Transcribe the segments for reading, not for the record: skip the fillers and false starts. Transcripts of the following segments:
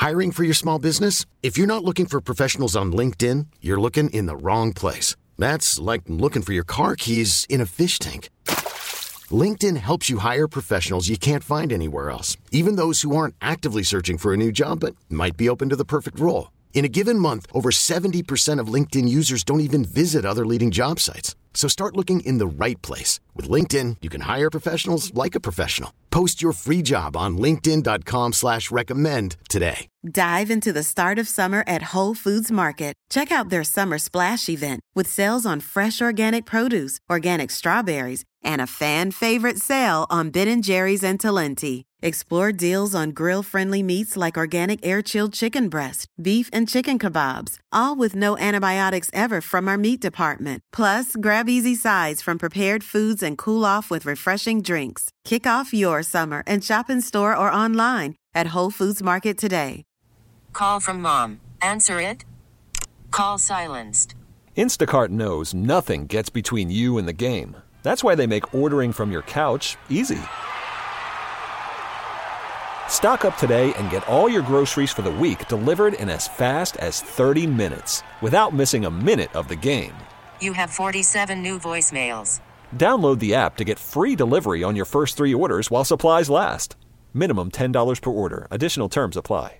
Hiring for your small business? If you're not looking for professionals on LinkedIn, you're looking in the wrong place. That's like looking for your car keys in a fish tank. LinkedIn helps you hire professionals you can't find anywhere else, even those who aren't actively searching for a new job but might be open to the perfect role. In a given month, over 70% of LinkedIn users don't even visit other leading job sites. So start looking in the right place. With LinkedIn, you can hire professionals like a professional. Post your free job on linkedin.com/recommend today. Dive into the start of summer at Whole Foods Market. Check out their Summer Splash event with sales on fresh organic produce, organic strawberries, and a fan-favorite sale on Ben & Jerry's and Talenti. Explore deals on grill-friendly meats like organic air-chilled chicken breast, beef and chicken kebabs, all with no antibiotics ever from our meat department. Plus, grab easy sides from prepared foods and cool off with refreshing drinks. Kick off your summer and shop in store or online at Whole Foods Market today. Call from mom. Answer it. Call silenced. Instacart knows nothing gets between you and the game. That's why they make ordering from your couch easy. Stock up today and get all your groceries for the week delivered in as fast as 30 minutes without missing a minute of the game. You have 47 new voicemails. Download the app to get free delivery on your first 3 orders while supplies last. Minimum $10 per order. Additional terms apply.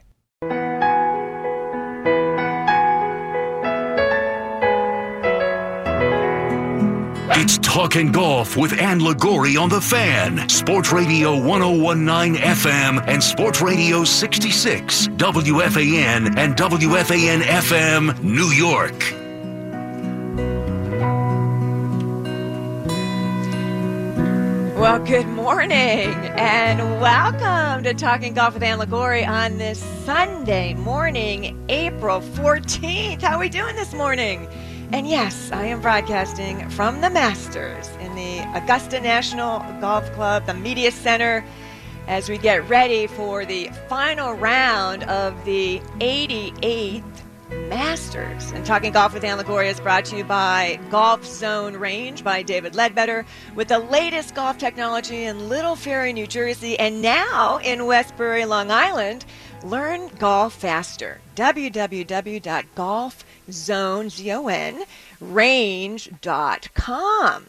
It's Talkin' Golf with Ann Liguori on The Fan. Sports Radio 1019 FM and Sports Radio 66, WFAN and WFAN FM, New York. Well, good morning and welcome to Talking Golf with Ann Liguori on this Sunday morning, April 14th. How are we doing this morning? And yes, I am broadcasting from the Masters in the Augusta National Golf Club, the Media Center, as we get ready for the final round of the 88th Masters. And Talking Golf with Ann Liguori is brought to you by Golf Zone Range by David Ledbetter, with the latest golf technology in Little Ferry, New Jersey, and now in Westbury, Long Island. Learn golf faster. www.golfzone.range.com.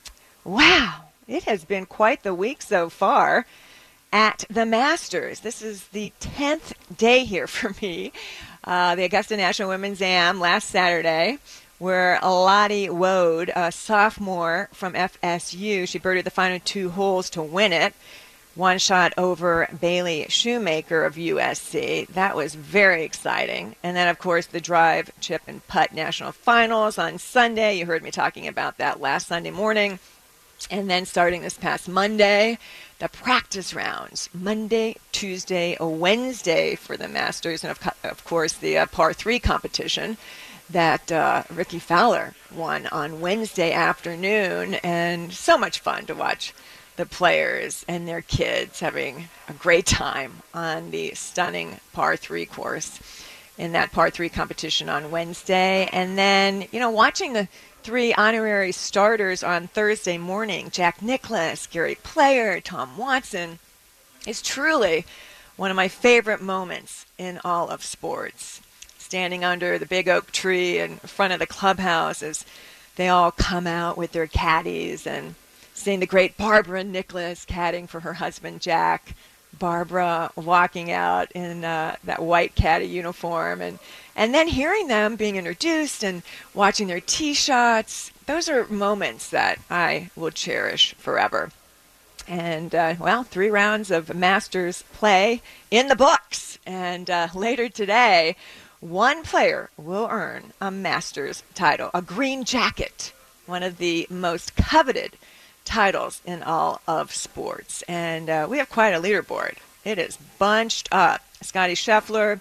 Wow, it has been quite the week so far at the Masters. This is the 10th day here for me. The Augusta National Women's Am last Saturday, where Lottie Woad, a sophomore from FSU, she birdied the final 2 holes to win it. One shot over Bailey Shoemaker of USC. That was very exciting. And then, of course, the drive, chip, and putt national finals on Sunday. You heard me talking about that last Sunday morning. And then starting this past Monday, the practice rounds, Monday, Tuesday, Wednesday for the Masters. And, of course, the par 3 competition that Ricky Fowler won on Wednesday afternoon. And so much fun to watch the players and their kids having a great time on the stunning par 3 course in that par 3 competition on Wednesday. And then, watching the 3 honorary starters on Thursday morning, Jack Nicklaus, Gary Player, Tom Watson, is truly one of my favorite moments in all of sports. Standing under the big oak tree in front of the clubhouse as they all come out with their caddies, and seeing the great Barbara Nicklaus caddying for her husband, Jack. Barbara walking out in that white caddy uniform. And then hearing them being introduced and watching their tee shots. Those are moments that I will cherish forever. And, 3 rounds of Masters play in the books. And later today, one player will earn a Masters title, a green jacket, one of the most coveted titles in all of sports. And we have quite a leaderboard. It is bunched up. Scottie Scheffler,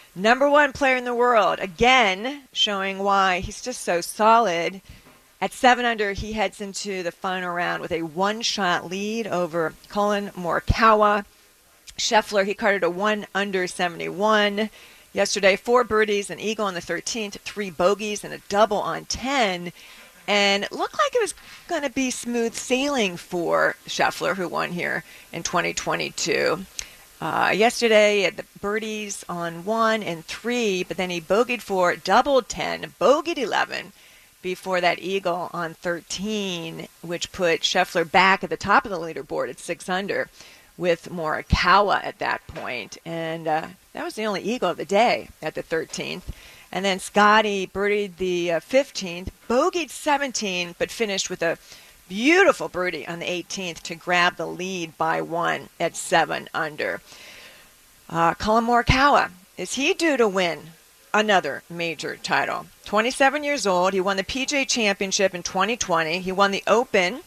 #1 player in the world, again showing why he's just so solid. At 7 under, he heads into the final round with a 1-shot lead over Colin Morikawa. Scheffler, he carded a 1 under 71 yesterday. 4 birdies, an eagle on the 13th, 3 bogeys, and a double on 10. And it looked like it was going to be smooth sailing for Scheffler, who won here in 2022. Yesterday, he had the birdies on 1 and 3, but then he bogeyed 4, doubled 10, bogeyed 11 before that eagle on 13, which put Scheffler back at the top of the leaderboard at 6 under with Morikawa at that point. And that was the only eagle of the day at the 13th. And then Scotty birdied the 15th, bogeyed 17, but finished with a beautiful birdie on the 18th to grab the lead by 1 at 7 under. Collin Morikawa, is he due to win another major title? 27 years old. He won the PGA Championship in 2020. He won the Open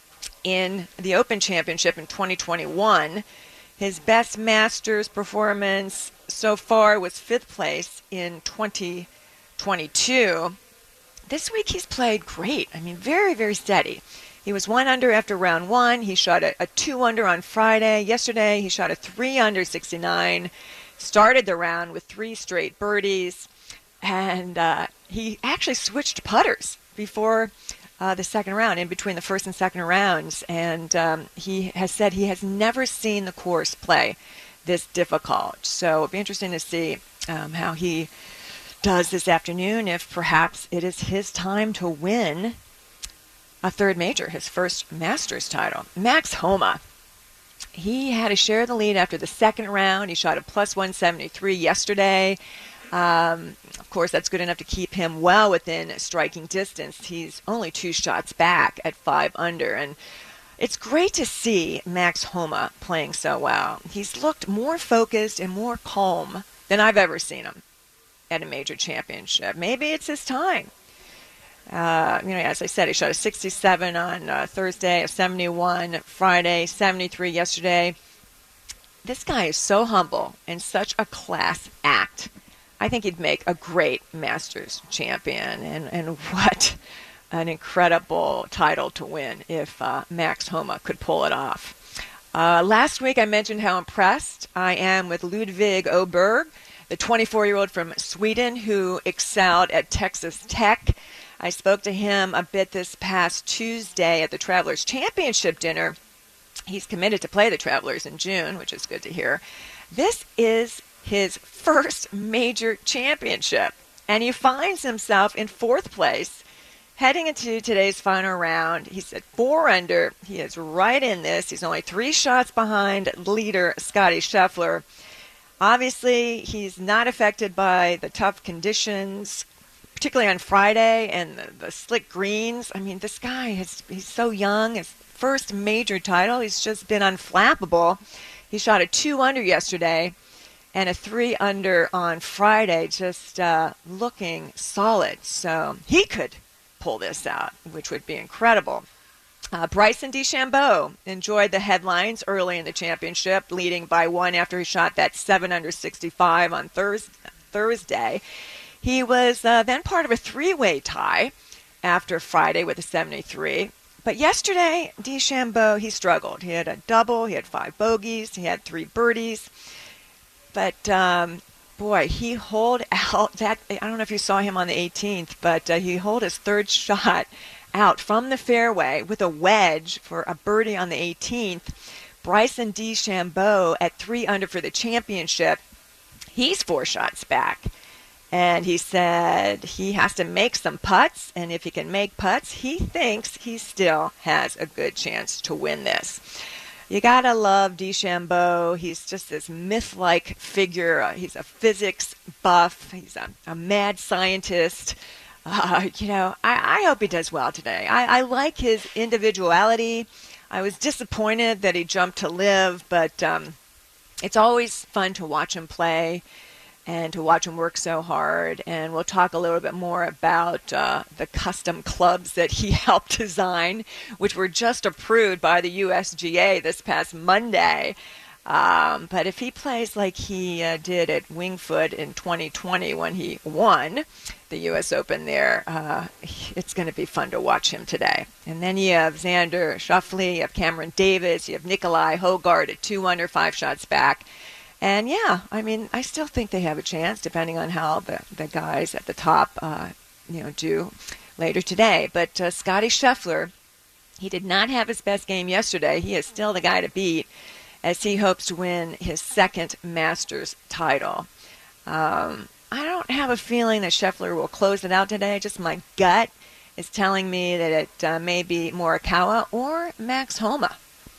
Championship in 2021. His best Masters performance so far was 5th place in 2022. This week he's played great. I mean, very, very steady. He was 1 under after round 1. He shot a 2 under on Friday. Yesterday he shot a 3 under 69. Started the round with 3 straight birdies. And he actually switched putters before the second round, in between the first and second rounds. And he has said he has never seen the course play this difficult. So it'll be interesting to see how he does this afternoon, if perhaps it is his time to win a third major, his first Masters title. Max Homa, he had a share of the lead after the second round. He shot a plus 173 yesterday. Of course, that's good enough to keep him well within striking distance. He's only 2 shots back at 5 under. And it's great to see Max Homa playing so well. He's looked more focused and more calm than I've ever seen him at a major championship. Maybe it's his time. As I said, he shot a 67 on Thursday, a 71 Friday, 73 yesterday. This guy is so humble and such a class act. I think he'd make a great Masters champion, and what an incredible title to win if Max Homa could pull it off. Last week I mentioned how impressed I am with Ludvig Åberg, the 24-year-old from Sweden who excelled at Texas Tech. I spoke to him a bit this past Tuesday at the Travelers Championship dinner. He's committed to play the Travelers in June, which is good to hear. This is his first major championship, and he finds himself in 4th place heading into today's final round. He's at 4 under. He is right in this. He's only 3 shots behind leader Scotty Scheffler. Obviously, he's not affected by the tough conditions, particularly on Friday, and the slick greens. I mean, this guy, he's so young. His first major title. He's just been unflappable. He shot a 2 under yesterday and a 3 under on Friday, just looking solid. So he could pull this out, which would be incredible. Bryson DeChambeau enjoyed the headlines early in the championship, leading by 1 after he shot that 7 under 65 on Thursday. He was then part of a 3-way tie after Friday with a 73. But yesterday, DeChambeau, he struggled. He had a double, he had 5 bogeys, he had 3 birdies. But, boy, he holed out that. I don't know if you saw him on the 18th, but he holed his 3rd shot out from the fairway with a wedge for a birdie on the 18th. Bryson DeChambeau at 3 under for the championship. He's 4 shots back. And he said he has to make some putts, and if he can make putts, he thinks he still has a good chance to win this. You gotta love DeChambeau. He's just this myth-like figure. He's a physics buff. He's a mad scientist. I hope he does well today. I like his individuality. I was disappointed that he jumped to live, but it's always fun to watch him play and to watch him work so hard. And we'll talk a little bit more about the custom clubs that he helped design, which were just approved by the USGA this past Monday. But if he plays like he did at Wingfoot in 2020 when he won the U.S. Open there, it's going to be fun to watch him today. And then you have Xander Schauffele, you have Cameron Davis, you have Nikolai Hogard at 2 under, 5 shots back. And yeah, I mean, I still think they have a chance, depending on how the guys at the top, do later today. But Scotty Scheffler, he did not have his best game yesterday. He is still the guy to beat. as he hopes to win his second Masters title. I don't have a feeling that Scheffler will close it out today. Just my gut is telling me that it may be Morikawa or Max Homa.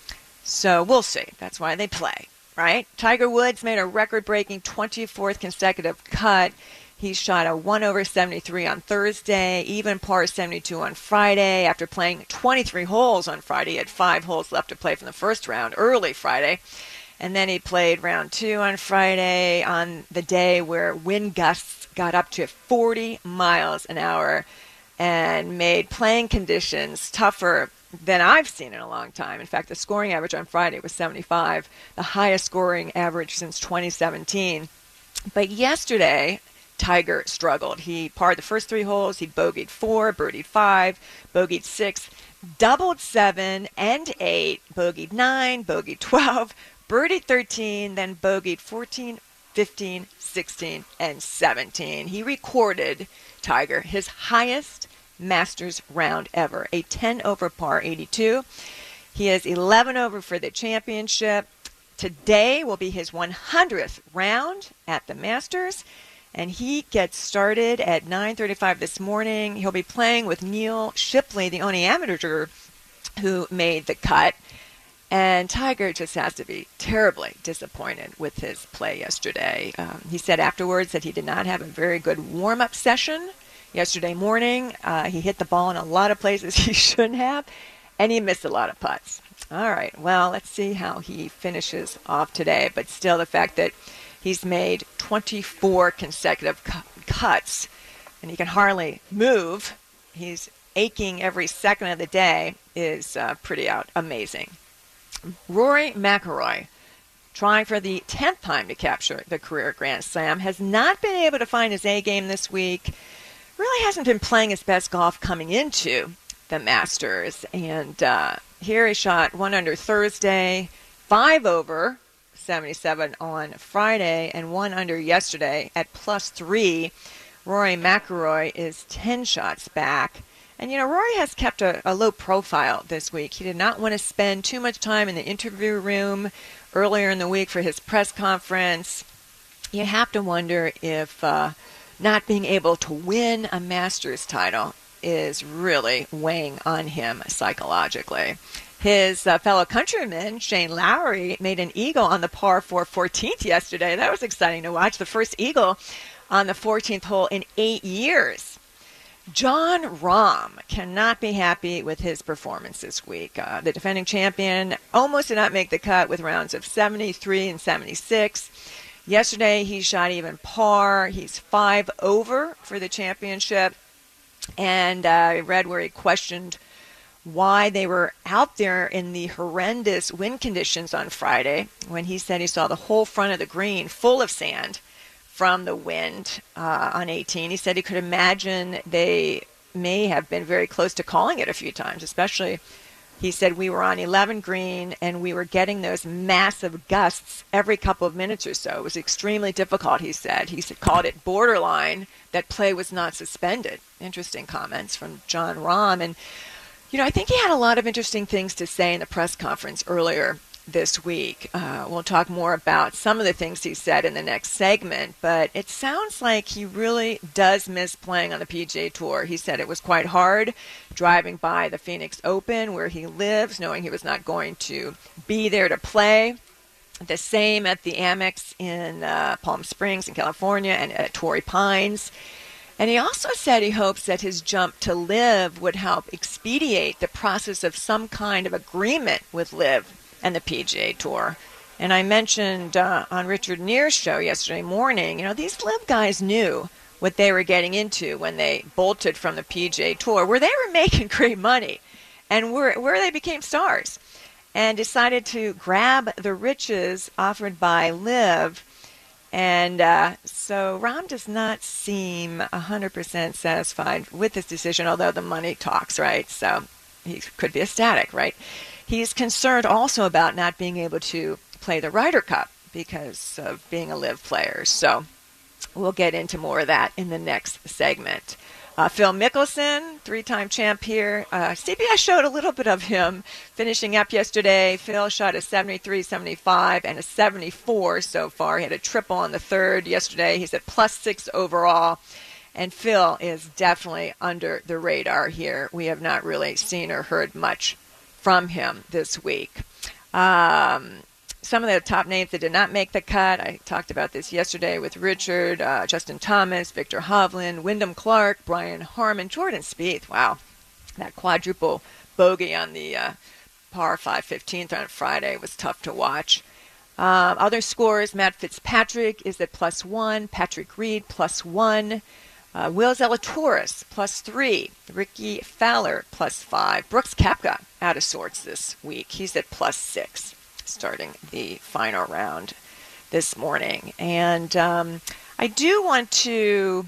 So we'll see. That's why they play, right? Tiger Woods made a record-breaking 24th consecutive cut. He shot a 1 over 73 on Thursday, even par 72 on Friday. After playing 23 holes on Friday, he had 5 holes left to play from the first round, early Friday. And then he played round 2 on Friday on the day where wind gusts got up to 40 miles an hour and made playing conditions tougher than I've seen in a long time. In fact, the scoring average on Friday was 75, the highest scoring average since 2017. But yesterday, Tiger struggled. He parred the first 3 holes. He bogeyed 4, birdied 5, bogeyed 6, doubled 7 and 8, bogeyed 9, bogeyed 12, birdied 13, then bogeyed 14, 15, 16, and 17. He recorded, Tiger, his highest Masters round ever, a 10 over par 82. He is 11 over for the championship. Today will be his 100th round at the Masters, and he gets started at 9:35 this morning. He'll be playing with Neil Shipley, the only amateur who made the cut. And Tiger just has to be terribly disappointed with his play yesterday. He said afterwards that he did not have a very good warm-up session yesterday morning. He hit the ball in a lot of places he shouldn't have, and he missed a lot of putts. All right, well, let's see how he finishes off today. But still, the fact that he's made 24 consecutive cuts, and he can hardly move, he's aching every second of the day, is pretty amazing. Rory McIlroy, trying for the 10th time to capture the career Grand Slam, has not been able to find his A game this week. Really hasn't been playing his best golf coming into the Masters. And here he shot 1 under Thursday, 5 over 77 on Friday, and 1 under yesterday at +3. Rory McIlroy is 10 shots back. And, you know, Rory has kept a low profile this week. He did not want to spend too much time in the interview room earlier in the week for his press conference. You have to wonder if not being able to win a Masters title is really weighing on him psychologically. His fellow countryman, Shane Lowry, made an eagle on the par 4 14th yesterday. That was exciting to watch. The first eagle on the 14th hole in 8 years. Jon Rahm cannot be happy with his performance this week. The defending champion almost did not make the cut with rounds of 73 and 76. Yesterday, he shot even par. He's 5 over for the championship. And I read where he questioned why they were out there in the horrendous wind conditions on Friday, when he said he saw the whole front of the green full of sand from the wind on 18. He said he could imagine they may have been very close to calling it a few times, especially, he said, we were on 11 green and we were getting those massive gusts every couple of minutes or so. It was extremely difficult, he said. He called it borderline that play was not suspended. Interesting comments from Jon Rahm. And, you know, I think he had a lot of interesting things to say in the press conference earlier this week. We'll talk more about some of the things he said in the next segment, but it sounds like he really does miss playing on the PGA Tour. He said it was quite hard driving by the Phoenix Open where he lives, knowing he was not going to be there to play. The same at the Amex in Palm Springs in California and at Torrey Pines. And he also said he hopes that his jump to LIV would help expedite the process of some kind of agreement with LIV and the PGA Tour. And I mentioned on Richard Neer's show yesterday morning, you know, these LIV guys knew what they were getting into when they bolted from the PGA Tour, where they were making great money and where they became stars, and decided to grab the riches offered by LIV. And so Rahm does not seem 100% satisfied with this decision, although the money talks, right? So he could be ecstatic, right? He's concerned also about not being able to play the Ryder Cup because of being a LIV player. So we'll get into more of that in the next segment. Phil Mickelson, 3-time champ here. CBS showed a little bit of him finishing up yesterday. Phil shot a 73, 75, and a 74 so far. He had a triple on the third yesterday. He's at +6 overall. And Phil is definitely under the radar here. We have not really seen or heard much from him this week. Some of the top names that did not make the cut, I talked about this yesterday with Richard, Justin Thomas, Victor Hovland, Wyndham Clark, Brian Harman, Jordan Spieth. Wow, that quadruple bogey on the par 5 15th on Friday was tough to watch. Other scores, Matt Fitzpatrick is at +1, Patrick Reed +1, Will Zalatoris +3, Ricky Fowler +5, Brooks Koepka out of sorts this week. He's at +6. Starting the final round this morning. And I do want to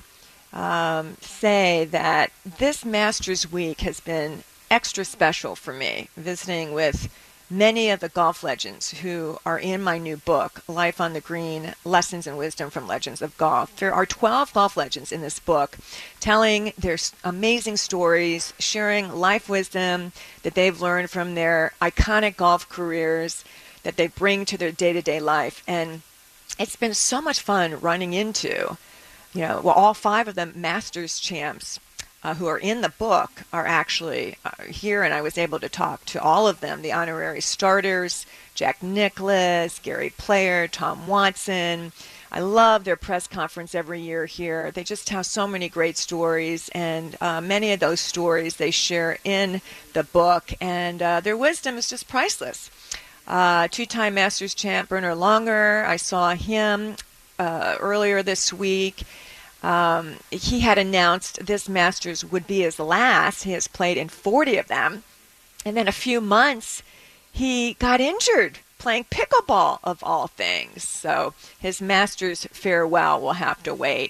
say that this Masters week has been extra special for me, visiting with many of the golf legends who are in my new book, Life on the Green, Lessons and Wisdom from Legends of Golf. There are 12 golf legends in this book telling their amazing stories, sharing life wisdom that they've learned from their iconic golf careers that they bring to their day-to-day life. And it's been so much fun running into, all 5 of them Masters champs who are in the book are actually here, and I was able to talk to all of them, the honorary starters, Jack Nicklaus, Gary Player, Tom Watson. I love their press conference every year here. They just tell so many great stories, and many of those stories they share in the book, and their wisdom is just priceless. 2-time Masters champ Bernhard Langer, I saw him earlier this week. He had announced this Masters would be his last. He has played in 40 of them. And then a few months, he got injured playing pickleball, of all things. So his Masters farewell will have to wait.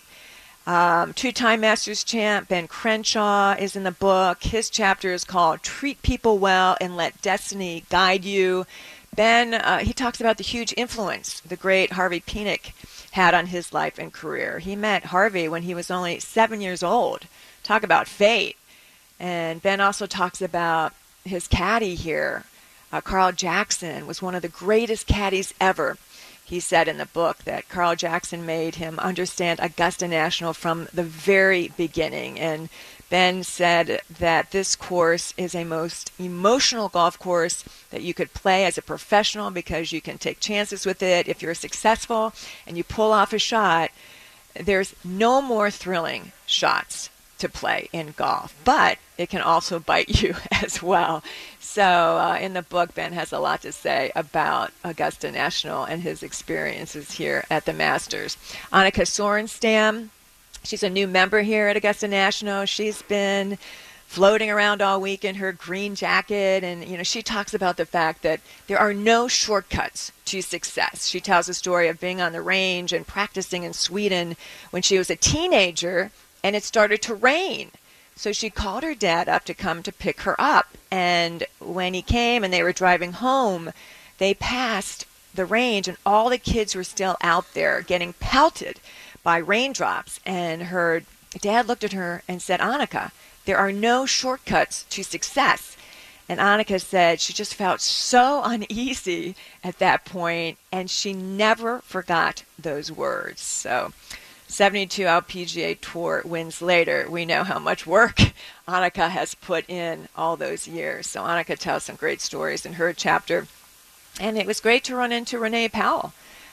2-time Masters champ Ben Crenshaw is in the book. His chapter is called Treat People Well and Let Destiny Guide You. Ben, he talks about the huge influence the great Harvey Penick had on his life and career. He met Harvey when he was only 7 years old. Talk about fate. And Ben also talks about his caddy here. Carl Jackson was one of the greatest caddies ever. He said in the book that Carl Jackson made him understand Augusta National from the very beginning. And Ben said that this course is a most emotional golf course that you could play as a professional because you can take chances with it. If you're successful and you pull off a shot, there's no more thrilling shots to play in golf, but it can also bite you as well. So in the book, Ben has a lot to say about Augusta National and his experiences here at the Masters. Annika Sorenstam, she's a new member here at Augusta National. She's been floating around all week in her green jacket, and she talks about the fact that there are no shortcuts to success. She tells a story of being on the range and practicing in Sweden when she was a teenager, and it started to rain. So she called her dad up to come to pick her up, and when he came and they were driving home, they passed the range, and all the kids were still out there getting pelted by raindrops. And her dad looked at her and said, "Annika, there are no shortcuts to success." And Annika said she just felt so uneasy at that point, and she never forgot those words. So 72 LPGA Tour wins later, we know how much work Annika has put in all those years. So Annika tells some great stories in her chapter. And it was great to run into Renee Powell.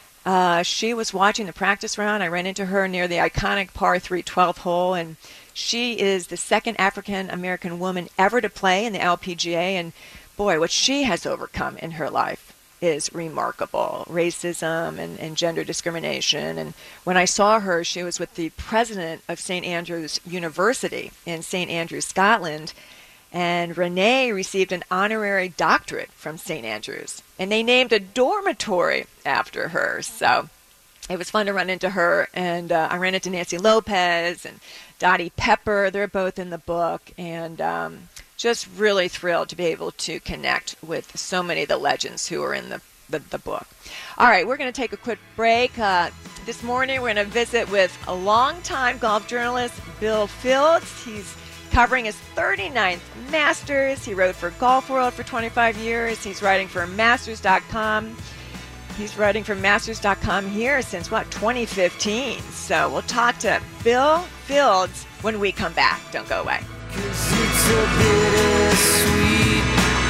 She was watching the practice round. I ran into her near the iconic par 3 12th hole, and she is the second African-American woman ever to play in the LPGA. And boy, what she has overcome in her life is remarkable. Racism and gender discrimination. And when I saw her, she was with the president of St. Andrews University in St. Andrews, Scotland. And Renee received an honorary doctorate from St. Andrews. And they named a dormitory after her. So it was fun to run into her. And I ran into Nancy Lopez and Dottie Pepper. They're both in the book. And just really thrilled to be able to connect with so many of the legends who are in the book. All right, we're going to take a quick break. This morning we're going to visit with a longtime golf journalist, Bill Fields. He's covering his 39th Masters. He wrote for Golf World for 25 years. He's writing for Masters.com. He's writing for Masters.com here since, 2015. So we'll talk to Bill Fields when we come back. Don't go away. 'Cause it's a bittersweet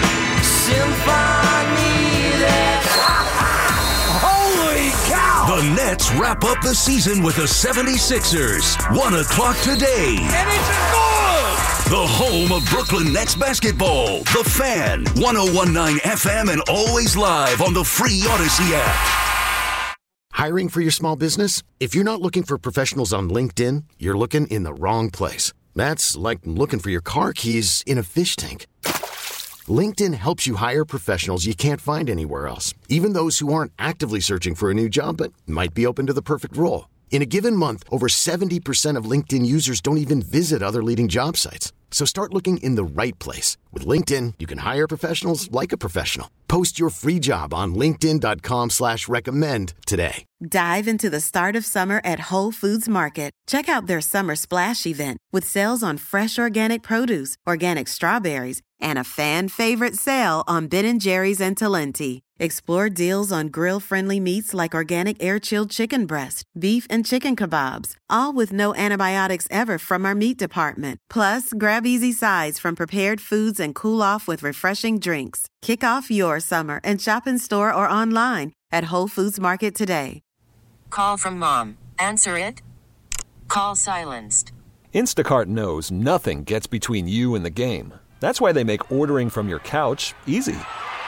symphony that's... Holy cow! The Nets wrap up the season with the 76ers. 1 o'clock today. And it's good! The home of Brooklyn Nets basketball. The Fan, 101.9 FM, and always live on the free Odyssey app. Hiring for your small business? If you're not looking for professionals on LinkedIn, you're looking in the wrong place. That's like looking for your car keys in a fish tank. LinkedIn helps you hire professionals you can't find anywhere else, even those who aren't actively searching for a new job but might be open to the perfect role. In a given month, over 70% of LinkedIn users don't even visit other leading job sites. So start looking in the right place. With LinkedIn, you can hire professionals like a professional. Post your free job on linkedin.com/recommend today. Dive into the start of summer at Whole Foods Market. Check out their Summer Splash event with sales on fresh organic produce, organic strawberries, and a fan-favorite sale on Ben & Jerry's and Talenti. Explore deals on grill-friendly meats like organic air-chilled chicken breast, beef and chicken kebabs, all with no antibiotics ever from our meat department. Plus, grab easy sides from prepared foods and cool off with refreshing drinks. Kick off your summer and shop in store or online at Whole Foods Market today. Call from mom. Answer it. Call silenced. Instacart knows nothing gets between you and the game. That's why they make ordering from your couch easy.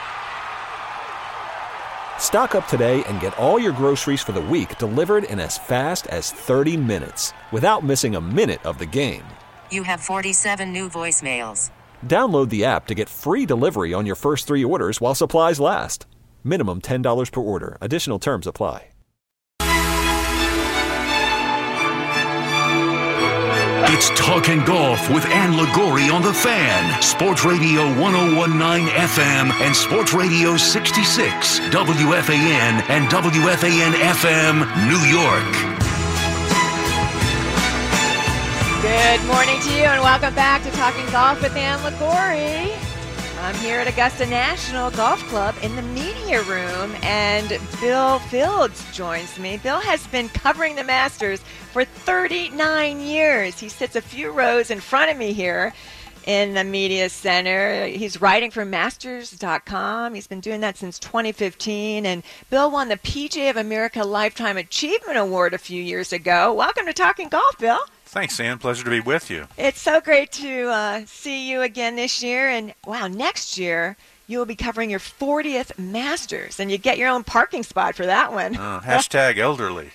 Stock up today and get all your groceries for the week delivered in as fast as 30 minutes without missing a minute of the game. You have 47 new voicemails. Download the app to get free delivery on your first 3 orders while supplies last. Minimum $10 per order. Additional terms apply. It's Talkin' Golf with Ann Liguori on The Fan. Sports Radio 101.9 FM and Sports Radio 66, WFAN and WFAN-FM, New York. Good morning to you and welcome back to Talking Golf with Ann Liguori. I'm here at Augusta National Golf Club in the media room, and Bill Fields joins me. Bill has been covering the Masters for 39 years. He sits a few rows in front of me here in the media center. He's writing for Masters.com. He's been doing that since 2015, and Bill won the PGA of America Lifetime Achievement Award a few years ago. Welcome to Talking Golf, Bill. Thanks, Ann. Pleasure to be with you. It's so great to see you again this year. And, wow, next year you will be covering your 40th Masters. And you get your own parking spot for that one. Hashtag elderly.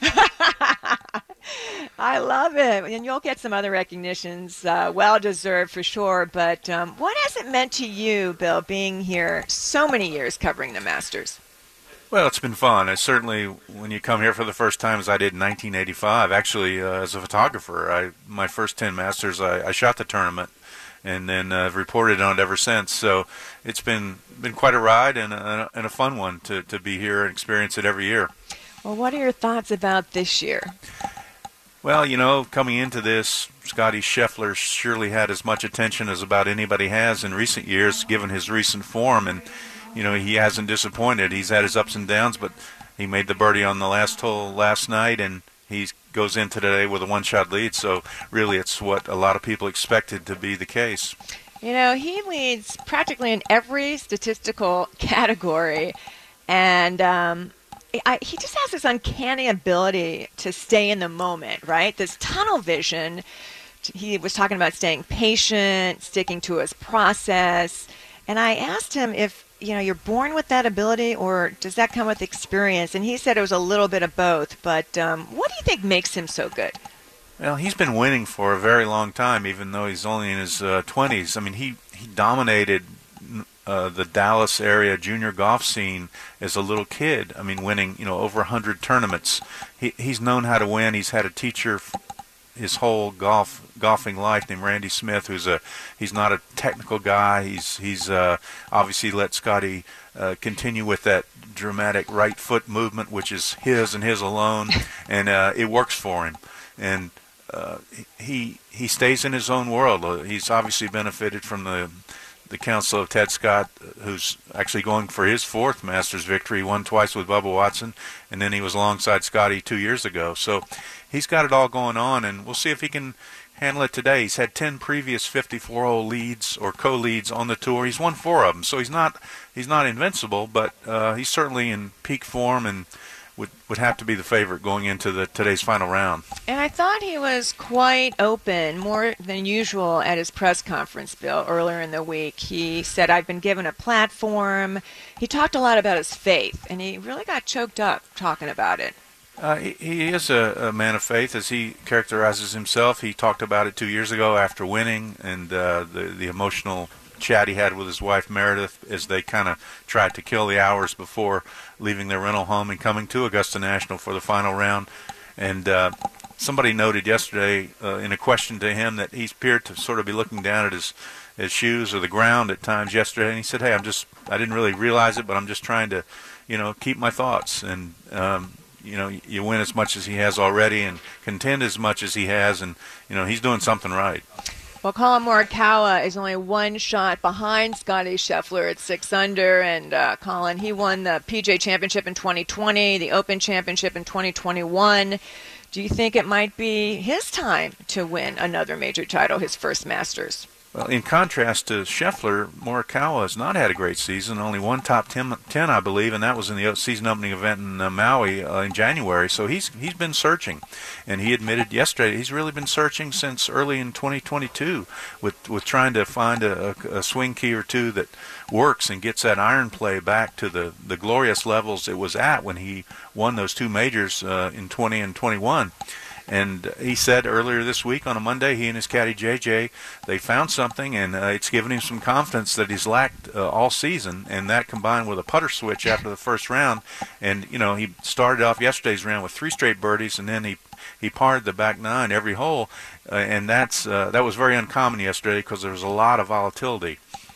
I love it. And you'll get some other recognitions, well-deserved for sure. But what has it meant to you, Bill, being here so many years covering the Masters? Well, it's been fun. It's certainly, when you come here for the first time, as I did in 1985, actually, as a photographer, my first 10 Masters, I shot the tournament and then I've reported on it ever since. So it's been quite a ride and a fun one to be here and experience it every year. Well, what are your thoughts about this year? Well, you know, coming into this, Scotty Scheffler surely had as much attention as about anybody has in recent years, given his recent form. And you know, he hasn't disappointed. He's had his ups and downs, but he made the birdie on the last hole last night, and he goes into today with a one-shot lead. So really it's what a lot of people expected to be the case. You know, he leads practically in every statistical category, and he just has this uncanny ability to stay in the moment, right? This tunnel vision. He was talking about staying patient, sticking to his process, and I asked him if, you know, you're born with that ability or does that come with experience? And he said it was a little bit of both. But what do you think makes him so good? Well, he's been winning for a very long time, even though he's only in his 20s. I mean, he dominated the Dallas area junior golf scene as a little kid. I mean, winning, you know, over 100 tournaments. He's known how to win. He's had a teacher his whole golfing life, named Randy Smith, he's not a technical guy. He's obviously let Scotty continue with that dramatic right foot movement, which is his and his alone, and it works for him. And he stays in his own world. He's obviously benefited from the counsel of Ted Scott, who's actually going for his 4th Masters victory. He won twice with Bubba Watson, and then he was alongside Scotty 2 years ago. So he's got it all going on, and we'll see if he can handle it today. He's had 10 previous 54-hole leads or co-leads on the tour. He's won 4 of them, so he's not invincible, but he's certainly in peak form and would have to be the favorite going into today's final round. And I thought he was quite open, more than usual, at his press conference, Bill, earlier in the week. He said, I've been given a platform. He talked a lot about his faith, and he really got choked up talking about it. He is a man of faith, as he characterizes himself. He talked about it 2 years ago after winning, and the emotional chat he had with his wife Meredith as they kind of tried to kill the hours before leaving their rental home and coming to Augusta National for the final round. And somebody noted yesterday in a question to him that he appeared to sort of be looking down at his shoes or the ground at times yesterday, and he said, hey, I didn't really realize it, but I'm just trying to keep my thoughts. And you win as much as he has already and contend as much as he has, and he's doing something right. Well, Collin Morikawa is only 1 shot behind Scotty Scheffler at 6 under, and Collin, he won the PGA Championship in 2020, the Open Championship in 2021. Do you think it might be his time to win another major title, his first Masters? Well, in contrast to Scheffler, Morikawa has not had a great season. Only one top 10, I believe, and that was in the season opening event in Maui in January. So he's been searching, and he admitted yesterday he's really been searching since early in 2022 with trying to find a swing key or two that works and gets that iron play back to the glorious levels it was at when he won those 2 majors in 20 and 21. And he said earlier this week on a Monday, he and his caddy JJ, they found something, and it's given him some confidence that he's lacked all season. And that combined with a putter switch after the first round, and he started off yesterday's round with 3 straight birdies, and then he parred the back 9 every hole, and that was very uncommon yesterday because there was a lot of volatility.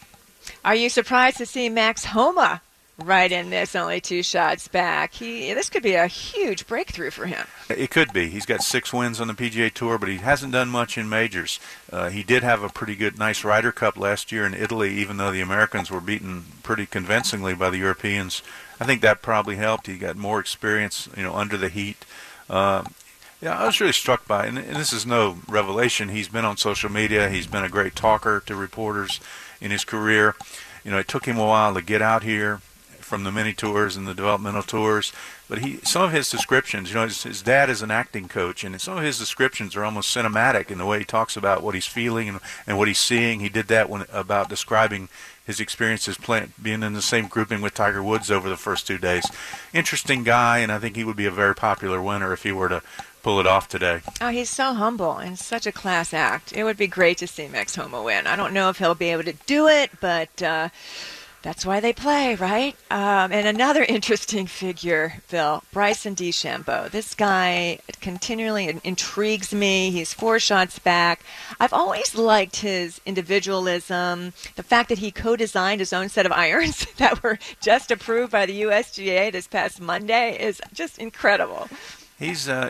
Are you surprised to see Max Homa right in this, only 2 shots back? This could be a huge breakthrough for him. It could be. He's got 6 wins on the PGA Tour, but he hasn't done much in majors. He did have a pretty good, nice Ryder Cup last year in Italy, even though the Americans were beaten pretty convincingly by the Europeans. I think that probably helped. He got more experience, under the heat. I was really struck by, and this is no revelation, he's been on social media. He's been a great talker to reporters in his career. It took him a while to get out here from the mini tours and the developmental tours, but some of his descriptions, his dad is an acting coach, and some of his descriptions are almost cinematic in the way he talks about what he's feeling and what he's seeing. He did that about describing his experiences being in the same grouping with Tiger Woods over the first 2 days. Interesting guy, and I think he would be a very popular winner if he were to pull it off today. Oh, he's so humble and such a class act. It would be great to see Max Homa win. I don't know if he'll be able to do it, but that's why they play, right? And another interesting figure, Bill, Bryson DeChambeau. This guy continually intrigues me. He's 4 shots back. I've always liked his individualism. The fact that he co-designed his own set of irons that were just approved by the USGA this past Monday is just incredible. He's, some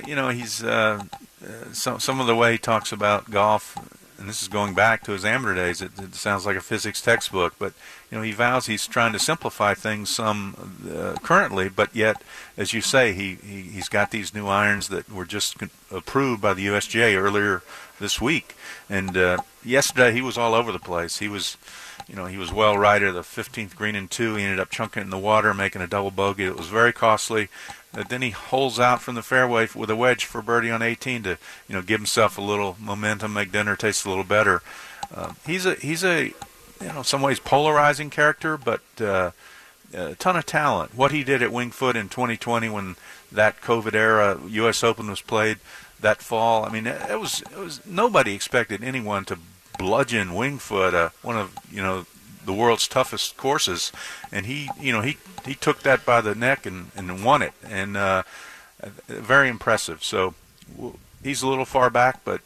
of the way he talks about golf, and this is going back to his amateur days, it sounds like a physics textbook, but he vows he's trying to simplify things some currently, but yet, as you say, he's got these new irons that were just approved by the USGA earlier this week. And yesterday he was all over the place. He was well right at the 15th green and 2. He ended up chunking it in the water, making a double bogey. It was very costly. Then he holes out from the fairway with a wedge for birdie on 18 to, give himself a little momentum, make dinner taste a little better. He's a in some ways polarizing character, but a ton of talent. What he did at Winged Foot in 2020 when that COVID era U.S. Open was played that fall, it was nobody expected anyone to bludgeon Winged Foot, one of the world's toughest courses, and he took that by the neck and won it, and very impressive. So he's a little far back, but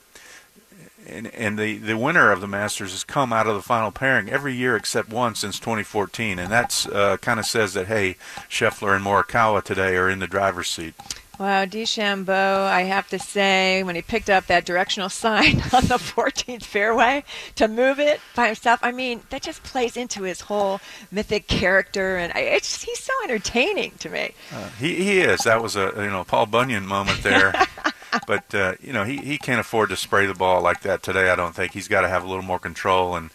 and the winner of the Masters has come out of the final pairing every year except one since 2014, and that's kind of says that, hey, Scheffler and Morikawa today are in the driver's seat. Wow, DeChambeau, I have to say, when he picked up that directional sign on the 14th fairway to move it by himself, I mean, that just plays into his whole mythic character, and he's so entertaining to me. He is. That was a Paul Bunyan moment there. But he can't afford to spray the ball like that today. I don't think. He's got to have a little more control, and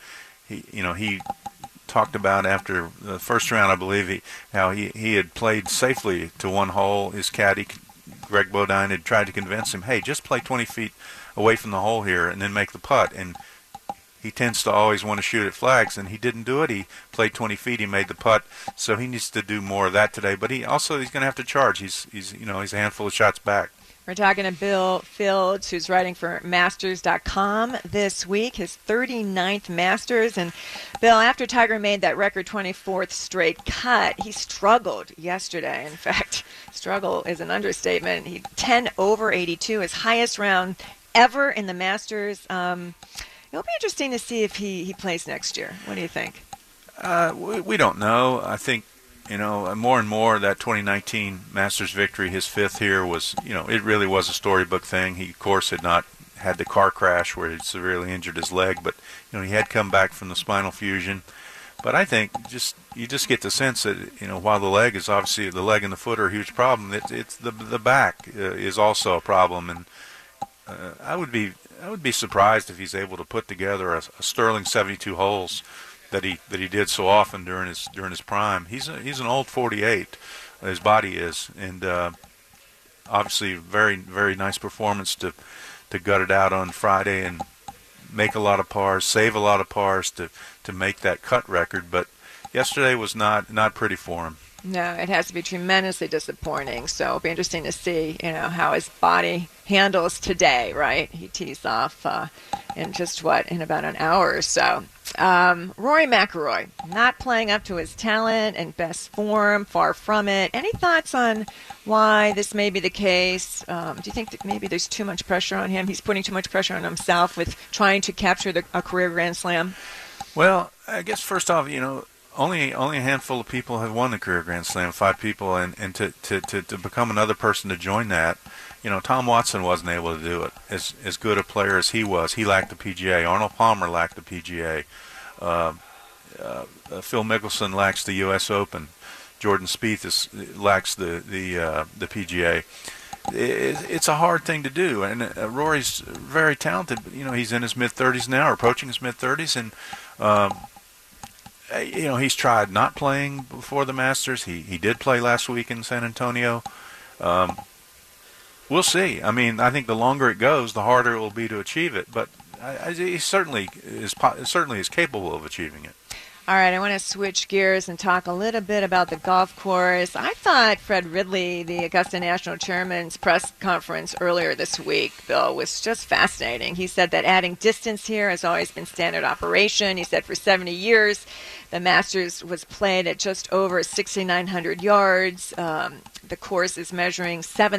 he talked about after the first round, I believe, how he had played safely to one hole. His caddy, Greg Bodine, had tried to convince him, hey, just play 20 feet away from the hole here and then make the putt. And he tends to always want to shoot at flags, and he didn't do it. He played 20 feet. He made the putt. So he needs to do more of that today. But he's going to have to charge. He's a handful of shots back. We're talking to Bill Fields, who's writing for Masters.com this week, his 39th Masters. And, Bill, after Tiger made that record 24th straight cut, he struggled yesterday. In fact, struggle is an understatement. He 10 over 82, his highest round ever in the Masters. It'll be interesting to see if he plays next year. What do you think? We don't know. I think, more and more that 2019 Masters victory, his fifth here, was, it really was a storybook thing. He, of course, had not had the car crash where he severely injured his leg, but, he had come back from the spinal fusion. But I think you just get the sense that, while the leg is obviously, the leg and the foot are a huge problem, it's the back is also a problem. And I would be surprised if he's able to put together a sterling 72 holes that he did so often during his prime. He's an old 48, his body is, and obviously very, very nice performance to gut it out on Friday and make a lot of pars, save a lot of pars to make that cut record. But yesterday was not pretty for him. No, it has to be tremendously disappointing. So it'll be interesting to see, how his body handles today, right? He tees off in about an hour or so. Rory McIlroy, not playing up to his talent and best form, far from it. Any thoughts on why this may be the case? Do you think that maybe there's too much pressure on him? He's putting too much pressure on himself with trying to capture a career Grand Slam? Well, I guess first off, only a handful of people have won the career Grand Slam, 5 people, and to become another person to join that, Tom Watson wasn't able to do it. As good a player as he was, he lacked the PGA. Arnold Palmer lacked the PGA. Phil Mickelson lacks the U.S. Open. Jordan Spieth lacks the PGA. It's a hard thing to do, and Rory's very talented. But he's in his mid-30s now, or approaching his mid-30s, and he's tried not playing before the Masters. He did play last week in San Antonio. We'll see. I mean, I think the longer it goes, the harder it will be to achieve it. But he certainly is capable of achieving it. All right, I want to switch gears and talk a little bit about the golf course. I thought Fred Ridley, the Augusta National Chairman's press conference earlier this week, Bill, was just fascinating. He said that adding distance here has always been standard operation. He said for 70 years, the Masters was played at just over 6,900 yards. The course is measuring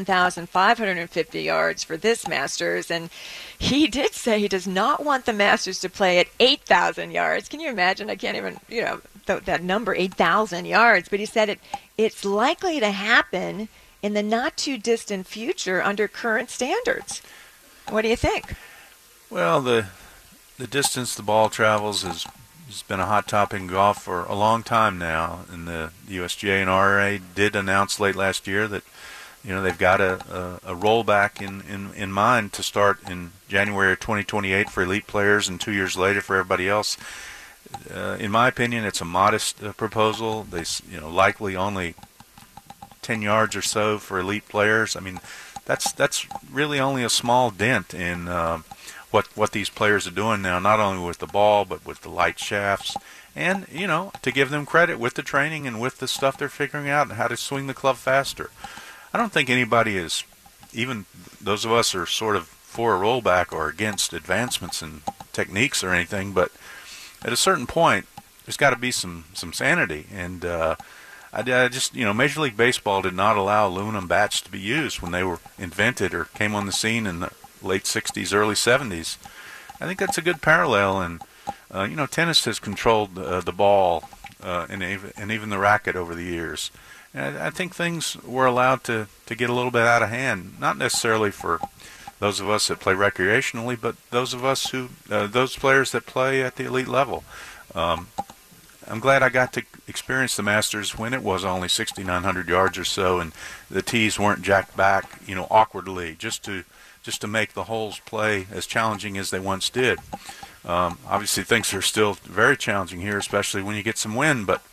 7,550 yards for this Masters, and he did say he does not want the Masters to play at 8,000 yards. Can you imagine? I can't even, that number, 8,000 yards. But he said it's likely to happen in the not-too-distant future under current standards. What do you think? Well, the distance the ball travels has been a hot topic in golf for a long time now, and the USGA and RRA did announce late last year that they've got a rollback in mind to start in January of 2028 for elite players and 2 years later for everybody else. In my opinion, it's a modest proposal. They likely only 10 yards or so for elite players. I mean, that's really only a small dent in what these players are doing now, not only with the ball but with the light shafts, and to give them credit with the training and with the stuff they're figuring out and how to swing the club faster. I don't think anybody is, even those of us are sort of for a rollback or against advancements in techniques or anything, but at a certain point there's got to be some sanity, and I just Major League Baseball did not allow aluminum bats to be used when they were invented or came on the scene in the late 60s, early 70s. I think that's a good parallel. And, tennis has controlled the ball and even the racket over the years. And I think things were allowed to get a little bit out of hand, not necessarily for those of us that play recreationally, but those players that play at the elite level. I'm glad I got to experience the Masters when it was only 6,900 yards or so, and the tees weren't jacked back, awkwardly, just to make the holes play as challenging as they once did. Obviously, things are still very challenging here, especially when you get some wind. But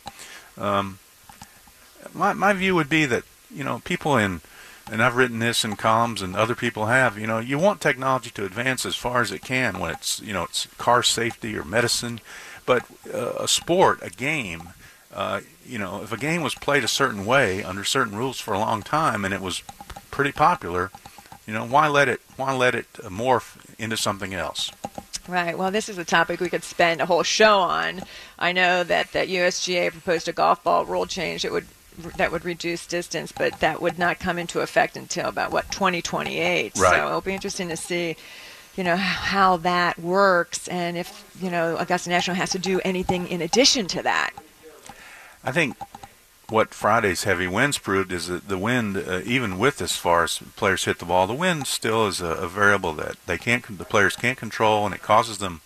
my view would be that people and I've written this in columns, and other people have. You want technology to advance as far as it can when it's it's car safety or medicine. But a sport, a game, if a game was played a certain way under certain rules for a long time and it was pretty popular, why let it morph into something else? Right. Well, this is a topic we could spend a whole show on. I know that USGA proposed a golf ball rule change that would reduce distance, but that would not come into effect until about 2028. Right. So it'll be interesting to see how that works, and if, Augusta National has to do anything in addition to that. I think what Friday's heavy winds proved is that the wind, even with as far as players hit the ball, the wind still is a variable that the players can't control, and it causes them,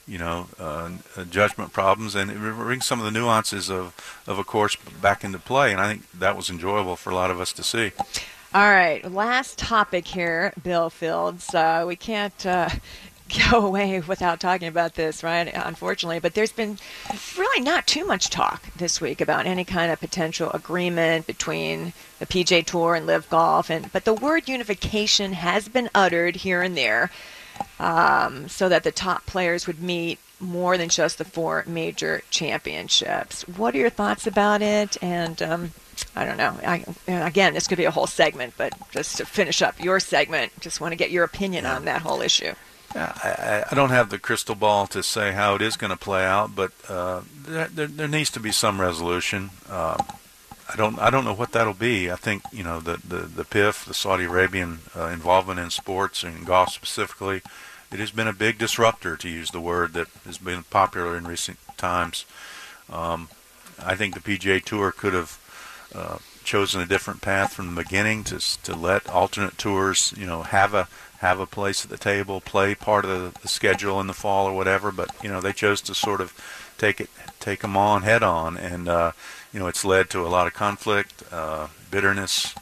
judgment problems, and it brings some of the nuances of a course back into play, and I think that was enjoyable for a lot of us to see. All right, last topic here, Bill Fields. We can't go away without talking about this, right? Unfortunately, but there's been really not too much talk this week about any kind of potential agreement between the PGA Tour and LIV Golf, but the word unification has been uttered here and there, so that the top players would meet more than just the 4 major championships. What are your thoughts about it? And I don't know. Again, this could be a whole segment, but just to finish up your segment, just want to get your opinion on that whole issue. I don't have the crystal ball to say how it is going to play out, but there needs to be some resolution. I don't know what that'll be. I think the PIF, the Saudi Arabian involvement in sports and golf specifically, it has been a big disruptor, to use the word that has been popular in recent times. I think the PGA Tour could have chosen a different path from the beginning to let alternate tours, have a place at the table, play part of the schedule in the fall or whatever. But they chose to sort of take them on head on, and it's led to a lot of conflict, bitterness.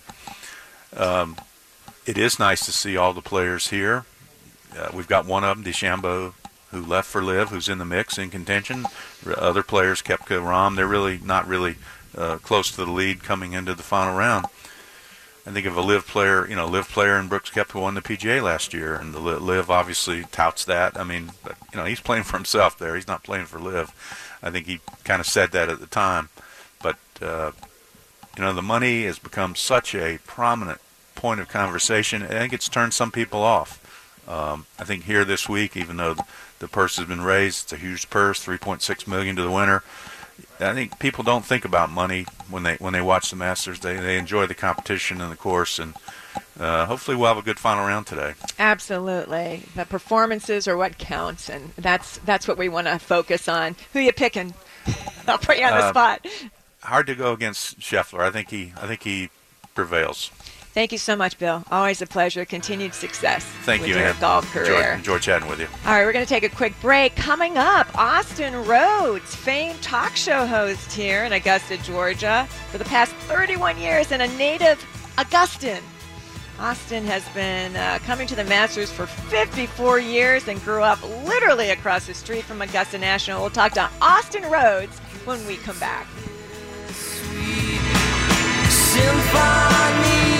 It is nice to see all the players here. We've got one of them, DeChambeau, who left for LIV, who's in the mix, in contention. Other players, Koepka, Rahm, they're really not close to the lead coming into the final round. I think of a LIV player, and Brooks Koepka won the PGA last year, and the LIV obviously touts that. I mean, but he's playing for himself there. He's not playing for LIV. I think he kind of said that at the time. But the money has become such a prominent point of conversation. I think it's turned some people off. I think here this week, even though the purse has been raised, it's a huge purse, $3.6 million to the winner. I think people don't think about money when they watch the Masters. They enjoy the competition and the course, and hopefully we'll have a good final round today. Absolutely. The performances are what counts, and that's what we want to focus on. Who you picking? I'll put you on the spot. Hard to go against Scheffler. I think he prevails. Thank you so much, Bill. Always a pleasure. Continued success. Thank you, with your golf career. Enjoy chatting with you. All right, we're going to take a quick break. Coming up, Austin Rhodes, famed talk show host here in Augusta, Georgia, for the past 31 years and a native Augustan. Austin has been coming to the Masters for 54 years and grew up literally across the street from Augusta National. We'll talk to Austin Rhodes when we come back. Sweet symphony.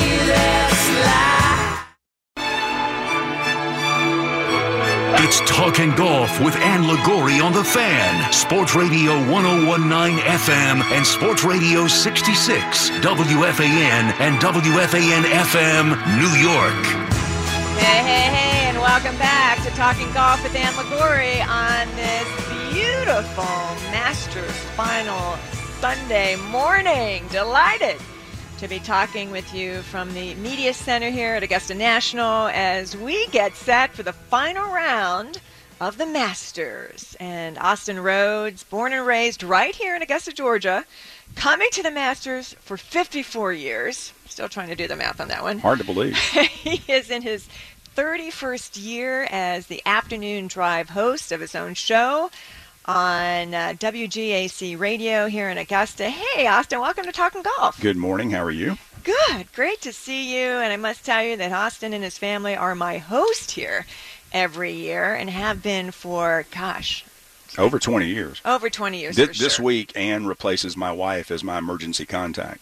It's Talkin' Golf with Ann Liguori on The Fan. Sports Radio 101.9 FM and Sports Radio 66, WFAN and WFAN-FM, New York. Hey, and welcome back to Talking Golf with Ann Liguori on this beautiful Masters final Sunday morning. Delighted to be talking with you from the Media Center here at Augusta National as we get set for the final round of the Masters. And Austin Rhodes, born and raised right here in Augusta, Georgia, coming to the Masters for 54 years. Still trying to do the math on that one. Hard to believe. He is in his 31st year as the afternoon drive host of his own show on WGAC Radio here in Augusta. Hey, Austin, welcome to Talking Golf. Good morning. How are you? Good. Great to see you. And I must tell you that Austin and his family are my host here every year and have been for, over 20 years. Over 20 years, This week, Ann replaces my wife as my emergency contact.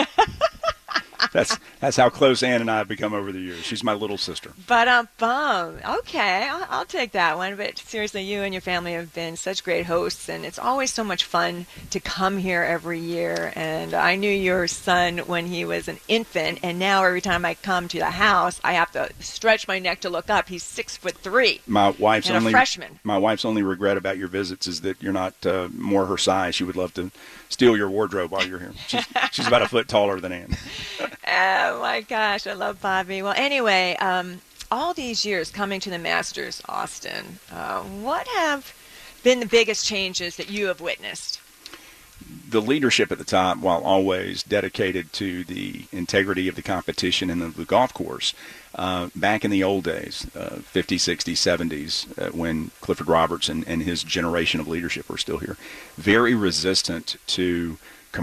That's how close Ann and I have become over the years. She's my little sister. But okay, I'll take that one. But seriously, you and your family have been such great hosts, and it's always so much fun to come here every year. And I knew your son when he was an infant, and now every time I come to the house, I have to stretch my neck to look up. He's 6'3". My wife's and a freshman. My wife's only regret about your visits is that you're not more her size. She would love to steal your wardrobe while you're here. She's about a foot taller than Ann. Oh, my gosh. I love Bobby. Well, anyway, all these years coming to the Masters, Austin, what have been the biggest changes that you have witnessed? The leadership at the top, while always dedicated to the integrity of the competition and the golf course, back in the old days, 50s, 60s, 70s, when Clifford Roberts and his generation of leadership were still here, very resistant to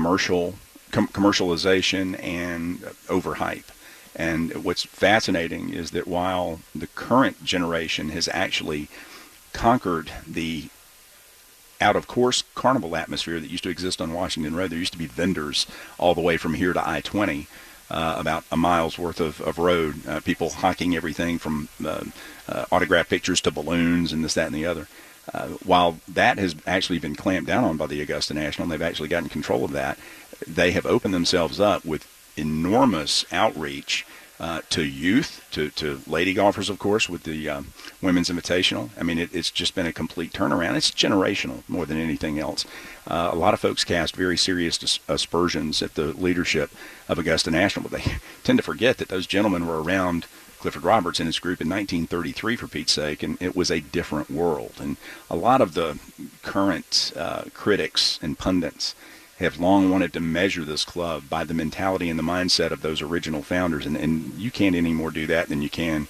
commercialization and overhype. And what's fascinating is that while the current generation has actually conquered the out-of-course carnival atmosphere that used to exist on Washington Road, there used to be vendors all the way from here to I-20, about a mile's worth of road, people hawking everything from autograph pictures to balloons and this, that, and the other. While that has actually been clamped down on by the Augusta National, and they've actually gotten control of that, they have opened themselves up with enormous outreach to youth, to lady golfers, of course, with the Women's Invitational. I mean, it's just been a complete turnaround. It's generational more than anything else. A lot of folks cast very serious aspersions at the leadership of Augusta National, but they tend to forget that those gentlemen were around Clifford Roberts and his group in 1933, for Pete's sake, and it was a different world. And a lot of the current critics and pundits have long wanted to measure this club by the mentality and the mindset of those original founders, and you can't any more do that than you can,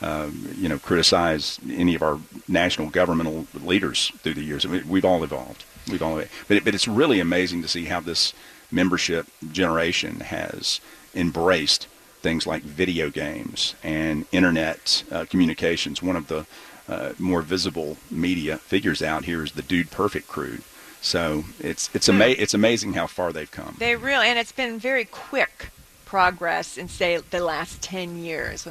criticize any of our national governmental leaders through the years. I mean, we've all evolved. But it's really amazing to see how this membership generation has embraced things like video games and internet communications. One of the more visible media figures out here is the Dude Perfect crew. So it's amazing how far they've come. They really, and it's been very quick progress in, say, the last 10 years,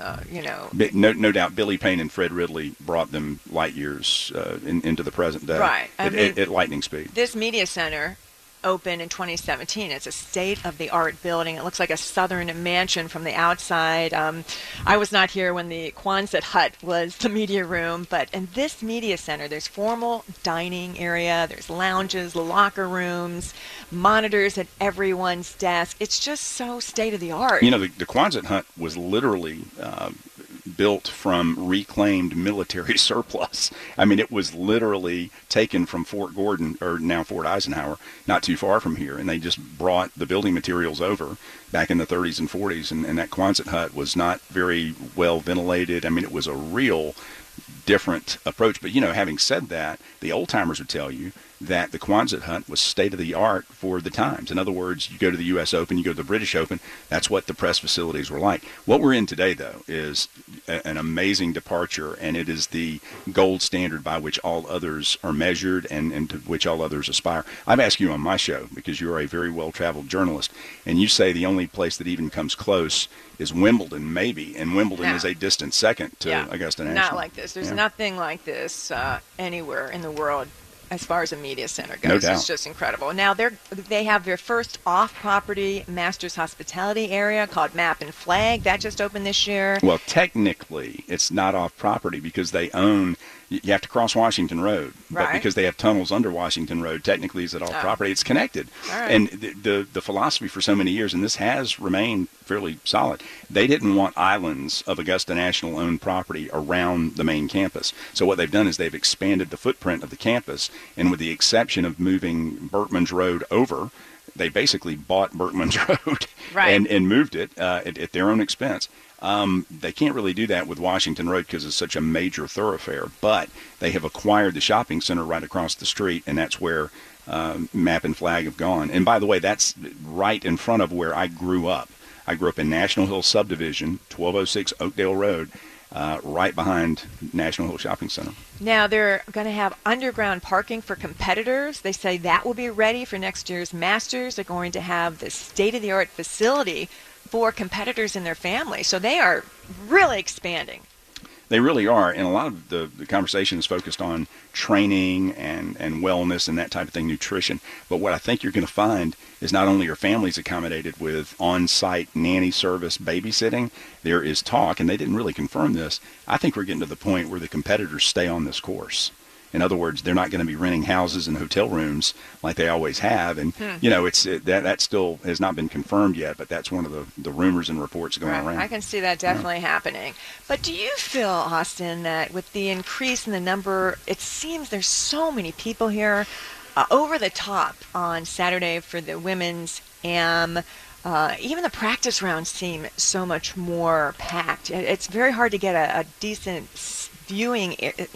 No doubt Billy Payne and Fred Ridley brought them light years into the present day. Right. At lightning speed. This media center opened in 2017. It's a state-of-the-art building. It looks like a southern mansion from the outside. I was not here when the Quonset hut was the media room, but in this media center, there's formal dining area, there's lounges, locker rooms, monitors at everyone's desk. It's just so state-of-the-art. You know, the Quonset hut was literally built from reclaimed military surplus. I mean, it was literally taken from Fort Gordon, or now Fort Eisenhower, not too far from here, and they just brought the building materials over back in the 30s and 40s, and that Quonset hut was not very well ventilated. I mean, it was a real different approach. But, having said that, the old-timers would tell you that the Quonset hut was state-of-the-art for the times. In other words, you go to the U.S. Open, you go to the British Open, that's what the press facilities were like. What we're in today, though, is an amazing departure, and it is the gold standard by which all others are measured and to which all others aspire. I've asked you on my show, because you're a very well-traveled journalist, and you say the only place that even comes close is Wimbledon, maybe, and Wimbledon is a distant second to Augusta National. Not like this. There's nothing like this anywhere in the world. as far as a media center goes. No doubt. It's just incredible. Now they have their first off-property Masters hospitality area called Map and Flag. That just opened this year. Well, technically, it's not off property because they own. You have to cross Washington Road, but Right. because they have tunnels under Washington Road, technically it's off property. It's connected, All right. and the philosophy for so many years, and this has remained fairly solid. They didn't want islands of Augusta National owned property around the main campus. So what they've done is they've expanded the footprint of the campus, and with the exception of moving Berkman's Road over, they basically bought Berkman's Road Right. and moved it at their own expense. They can't really do that with Washington Road because it's such a major thoroughfare, but they have acquired the shopping center right across the street, and that's where Map and Flag have gone. And by the way, that's right in front of where I grew up. I grew up in National Hill Subdivision, 1206 Oakdale Road, right behind National Hill Shopping Center. Now they're going to have underground parking for competitors. They say that will be ready for next year's Masters. They're going to have this state-of-the-art facility for competitors and their families. So they are really expanding. They really are, and a lot of the conversation is focused on training and wellness and that type of thing, nutrition. But what I think you're going to find is not only are families accommodated with on-site nanny service babysitting, there is talk, and they didn't really confirm this, I think we're getting to the point where the competitors stay on this course. In other words, they're not going to be renting houses and hotel rooms like they always have. And, that still has not been confirmed yet, but that's one of the rumors and reports going around. I can see that definitely happening. But do you feel, Austin, that with the increase in the number, it seems there's so many people here over the top on Saturday for the women's AM. Even the practice rounds seem so much more packed. It's very hard to get a decent viewing,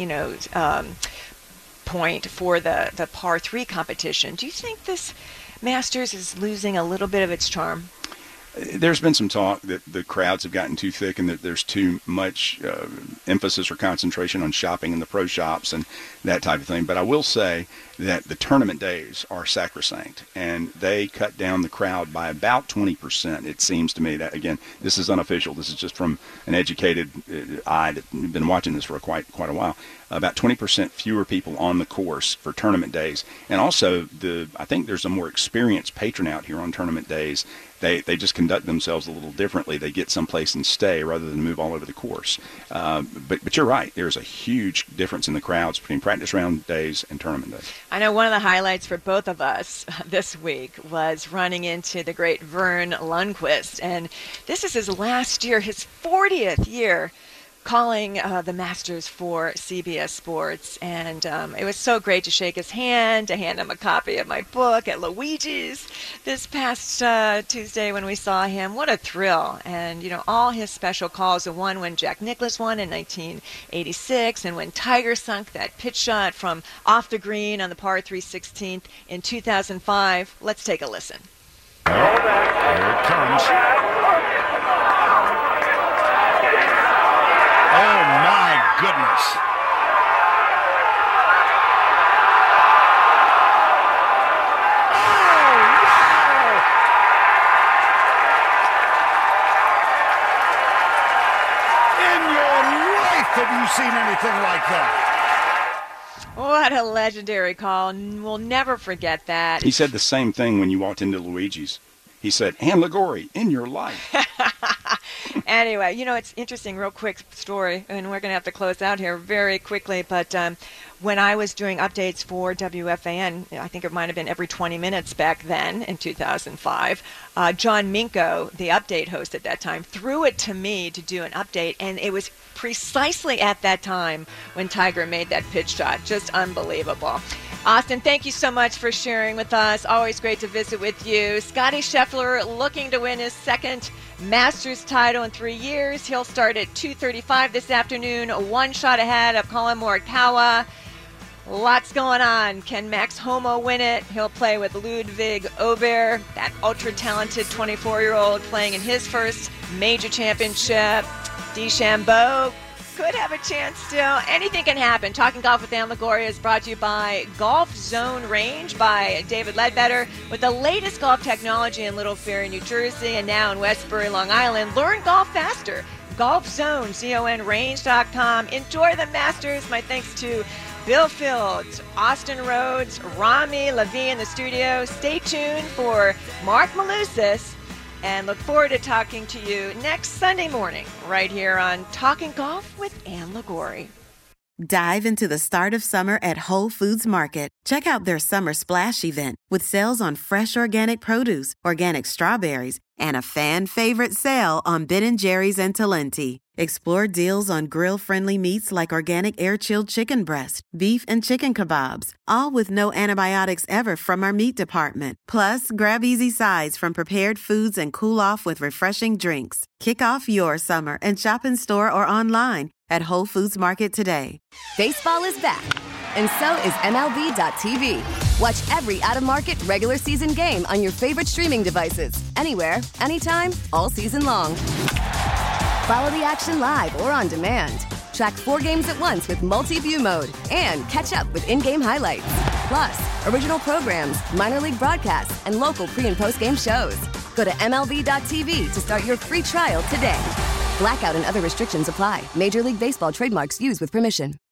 point for the par 3 competition. Do you think this Masters is losing a little bit of its charm? There's been some talk that the crowds have gotten too thick and that there's too much emphasis or concentration on shopping in the pro shops and that type of thing. But I will say that the tournament days are sacrosanct, and they cut down the crowd by about 20%. It seems to me that, again, this is unofficial. This is just from an educated eye that's been watching this for quite a while. About 20% fewer people on the course for tournament days. And also, I think there's a more experienced patron out here on tournament days. They just conduct themselves a little differently. They get someplace and stay rather than move all over the course. But you're right. There's a huge difference in the crowds between practice round days and tournament days. I know one of the highlights for both of us this week was running into the great Vern Lundquist. And this is his last year, his 40th year, calling the Masters for CBS Sports, and it was so great to shake his hand, to hand him a copy of my book at Luigi's this past Tuesday when we saw him. What a thrill. And, all his special calls, the one when Jack Nicklaus won in 1986, and when Tiger sunk that pitch shot from off the green on the par 3 16th in 2005. Let's take a listen. Here it comes. Oh, my goodness. Oh, wow. In your life have you seen anything like that? What a legendary call. We'll never forget that. He said the same thing when you walked into Luigi's. He said, Ann Liguori, in your life. Anyway, it's interesting, real quick story, and we're going to have to close out here very quickly, but when I was doing updates for WFAN, I think it might have been every 20 minutes back then in 2005, John Minko, the update host at that time, threw it to me to do an update, and it was precisely at that time when Tiger made that pitch shot. Just unbelievable. Austin, thank you so much for sharing with us. Always great to visit with you. Scottie Scheffler looking to win his second Masters title in 3 years. He'll start at 2:35 this afternoon, one shot ahead of Colin Morikawa. Lots going on. Can Max Homa win it? He'll play with Ludwig Ober, that ultra-talented 24-year-old playing in his first major championship. DeChambeau could have a chance still. Anything can happen. Talking Golf with Ann Liguori is brought to you by Golf Zone Range by David Ledbetter, with the latest golf technology in Little Ferry, New Jersey, and now in Westbury, Long Island. Learn golf faster. Golf Zone, ZONrange.com. Enjoy the Masters. My thanks to Bill Fields, Austin Rhodes, Rami Levy in the studio. Stay tuned for Mark Malusis, and look forward to talking to you next Sunday morning right here on Talking Golf with Ann Liguori. Dive into the start of summer at Whole Foods Market. Check out their Summer Splash event with sales on fresh organic produce, organic strawberries, and a fan-favorite sale on Ben & Jerry's and Talenti. Explore deals on grill-friendly meats like organic air-chilled chicken breast, beef and chicken kebabs, all with no antibiotics ever from our meat department. Plus, grab easy sides from prepared foods and cool off with refreshing drinks. Kick off your summer and shop in store or online at Whole Foods Market today. Baseball is back, and so is MLB.tv. Watch every out-of-market regular season game on your favorite streaming devices, anywhere, anytime, all season long. Follow the action live or on demand. Track 4 games at once with multi-view mode and catch up with in-game highlights. Plus, original programs, minor league broadcasts, and local pre- and post-game shows. Go to MLB.tv to start your free trial today. Blackout and other restrictions apply. Major League Baseball trademarks used with permission.